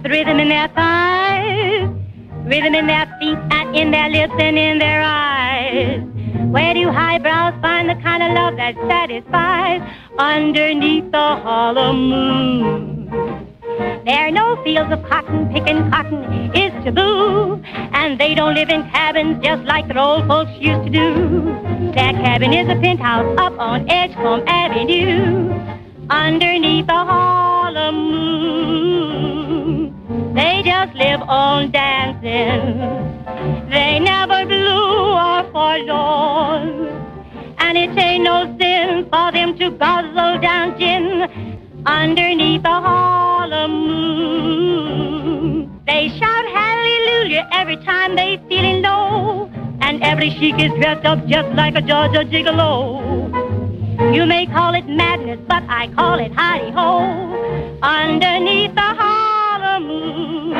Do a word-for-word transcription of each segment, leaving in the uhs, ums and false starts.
rhythm in their thighs, rhythm in their feet and in their lips and in their eyes. Where do highbrows find the kind of love that satisfies underneath the hollow moon? There are no fields of cotton, picking cotton is taboo, and they don't live in cabins just like the old folks used to do. Their cabin is a penthouse up on Edgecombe Avenue, underneath the hollow moon. They just live on dancing. They never blue or forlorn, and it ain't no sin for them to guzzle down gin underneath the hollow moon. They shout hallelujah every time they feeling low, and every chic is dressed up just like a Georgia gigolo. You may call it madness, but I call it hidey-ho underneath the hollow moon.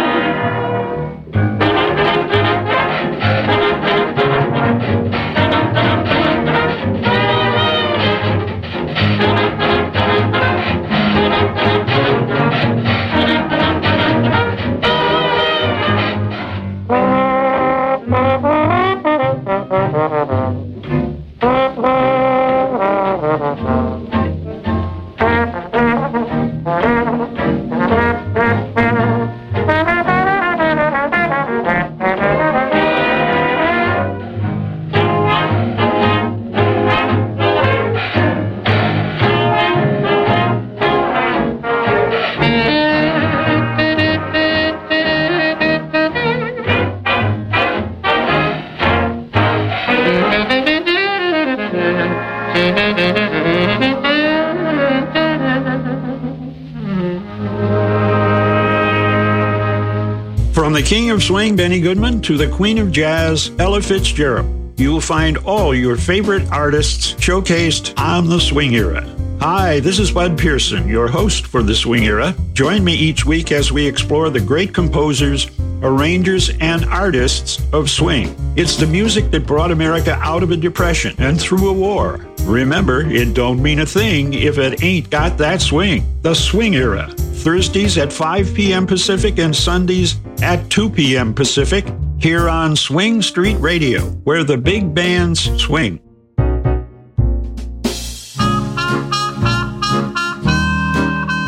From the King of Swing, Benny Goodman, to the Queen of Jazz, Ella Fitzgerald, you'll find all your favorite artists showcased on the Swing Era. Hi, this is Bud Pearson, your host for the Swing Era. Join me each week as we explore the great composers, arrangers, and artists of swing. It's the music that brought America out of a depression and through a war. Remember, it don't mean a thing if it ain't got that swing. The Swing Era, Thursdays at five p.m. Pacific and Sundays at two p.m. Pacific, here on Swing Street Radio, where the big bands swing.